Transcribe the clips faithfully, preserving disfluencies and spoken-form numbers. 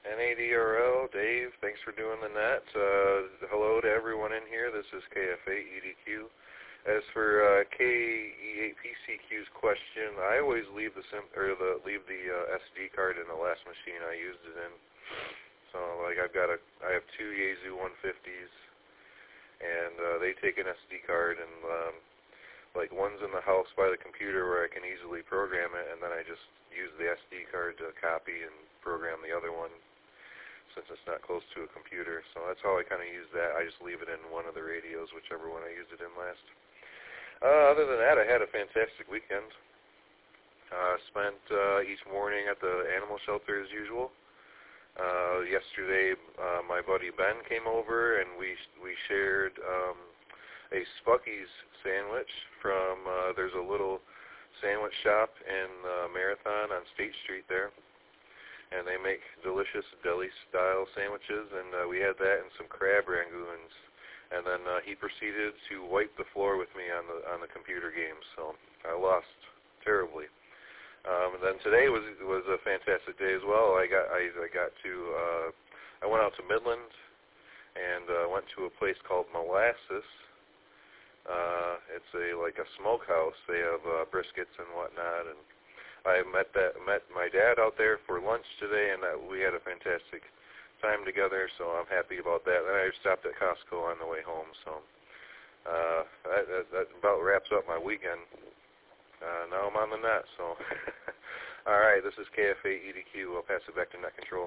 N A D R L, Dave, thanks for doing the net. Uh, hello to everyone in here. This is K F eight E D Q. As for uh, K E eight P C Q's question, I always leave the sim or the leave the uh, S D card in the last machine I used it in. So, like, I've got a, I have two Yaesu one fifties, and uh, they take an S D card, and um, like one's in the house by the computer where I can easily program it, and then I just use the S D card to copy and program the other one, since it's not close to a computer. So that's how I kind of use that. I just leave it in one of the radios, whichever one I used it in last. Uh, other than that, I had a fantastic weekend. Uh, spent uh, each morning at the animal shelter as usual. Uh, yesterday, uh, my buddy Ben came over, and we we shared um, a Spucky's sandwich from, uh, there's a little sandwich shop in uh, Marathon on State Street there, and they make delicious deli-style sandwiches, and uh, we had that and some crab rangoons, and then uh, he proceeded to wipe the floor with me on the on the computer game, so I lost terribly. Um, and then today was was a fantastic day as well. I got I, I got to uh, I went out to Midland and uh, went to a place called Molasses. Uh, it's a like a smokehouse. They have uh, briskets and whatnot. And I met that met my dad out there for lunch today, and that we had a fantastic time together. So I'm happy about that. And I stopped at Costco on the way home. So uh, that, that, that about wraps up my weekend. Uh, now I'm on the net, so. All right, this is K F eight E D Q. I'll pass it back to Net Control.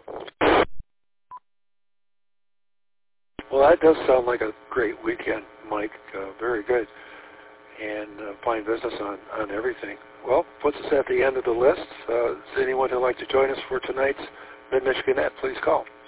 Well, that does sound like a great weekend, Mike. Uh, very good. And uh, fine business on, on everything. Well, puts us at the end of the list. Uh, is anyone who'd like to join us for tonight's Mid-Michigan Net, please call.